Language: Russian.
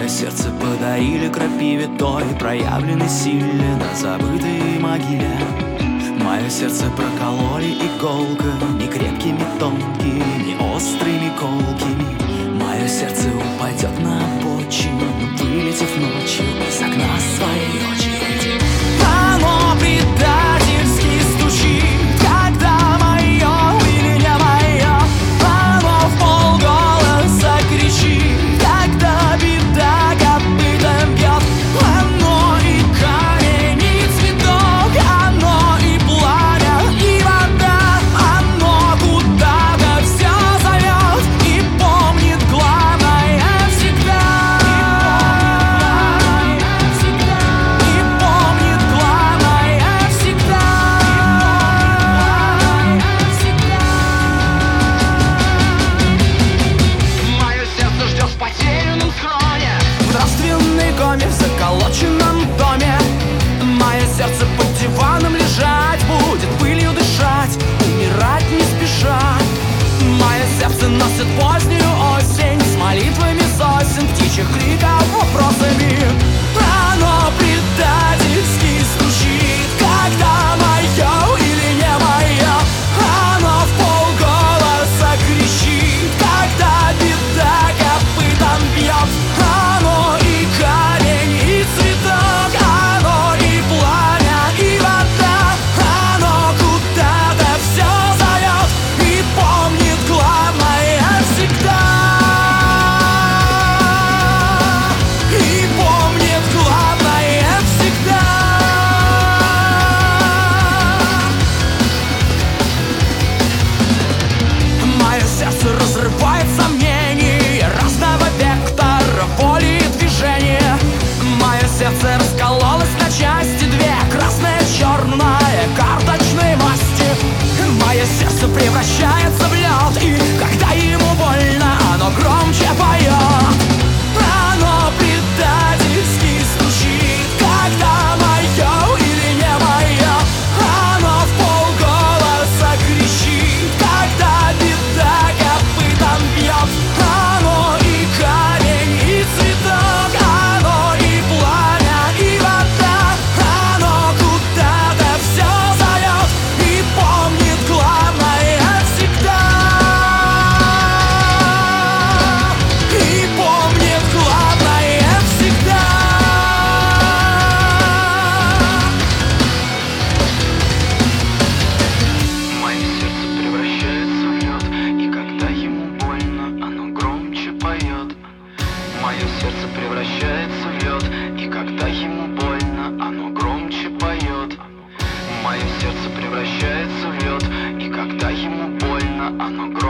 Мое сердце подарили крапиве той, проявленной силе на забытой могиле. Мое сердце прокололи иголками, крепкими, тонкими, не острыми, колкими. Мое сердце упадет на обочину, вылетев ночью из окна своей очереди. Оно предательски стучит, когда мое или не мое. Оно вполголоса кричит, когда беда копытом бьет. Оно и камень, и цветок, оно и пламя, и вода. Оно куда-то все зовет и помнит главное всегда. И помнит главное всегда. Мое сердце ждет в потерянном схроне, в нравственной коме, в заколоченном доме. Мое сердце под диваном лежать будет, пылью дышать, умирать не спеша. Мое сердце носит позднюю осень с молитвами сосен, птичьих криков, вопросами. Оно предательски стучит, когда мое или не мое. Оно вполголоса кричит, когда беда копытом бьет. Оно и камень, и цветок, оно и пламя, и вода. Оно куда-то все зовет и помнит главное всегда. И помнит главное всегда. Мое сердце разрывает сомнения разного вектора воли и движения. Мое сердце раскололось на части две, красная, черная, карточной масти. Мое сердце превращается в лед, и когда ему больно, оно громче поет. Оно предательски стучит, когда мое или не мое. Оно вполголоса кричит, когда беда копытом бьет. Оно и камень, и цветок, оно и пламя, и вода. Оно куда-то все зовет и помнит главное всегда. И помнит главное всегда. Мое сердце превращается в лед, и когда ему больно, оно громче поет. Мое сердце превращается в лед, и когда ему больно, оно громче поет. Мое сердце превращается в лед, и когда ему больно, оно громче